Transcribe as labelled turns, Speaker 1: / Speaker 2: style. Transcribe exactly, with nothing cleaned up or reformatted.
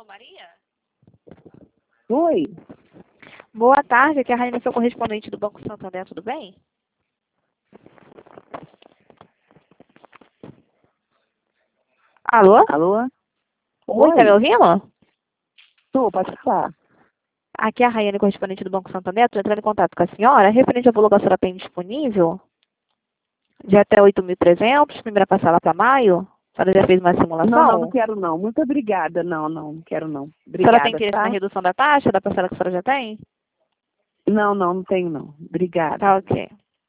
Speaker 1: Alô, Maria?
Speaker 2: Oi.
Speaker 1: Boa tarde, aqui é a Rainha, sou correspondente do Banco Santander, tudo bem? Alô?
Speaker 2: Alô?
Speaker 1: Oi, tá me ouvindo?
Speaker 2: Tô, pode falar.
Speaker 1: Aqui é a Rainha, correspondente do Banco Santander, estou entrando em contato com a senhora, referente ao valor que a senhora tem disponível, de até oito mil e trezentos, primeira parcela para maio. A senhora já fez uma simulação?
Speaker 2: Não, não, não quero não. Muito obrigada. Não, não, não quero não.
Speaker 1: A senhora tem
Speaker 2: Obrigada,
Speaker 1: interesse
Speaker 2: tá?
Speaker 1: na redução da taxa, da parcela que a senhora já tem?
Speaker 2: Não, não, não tenho não. Obrigada.
Speaker 1: Tá ok.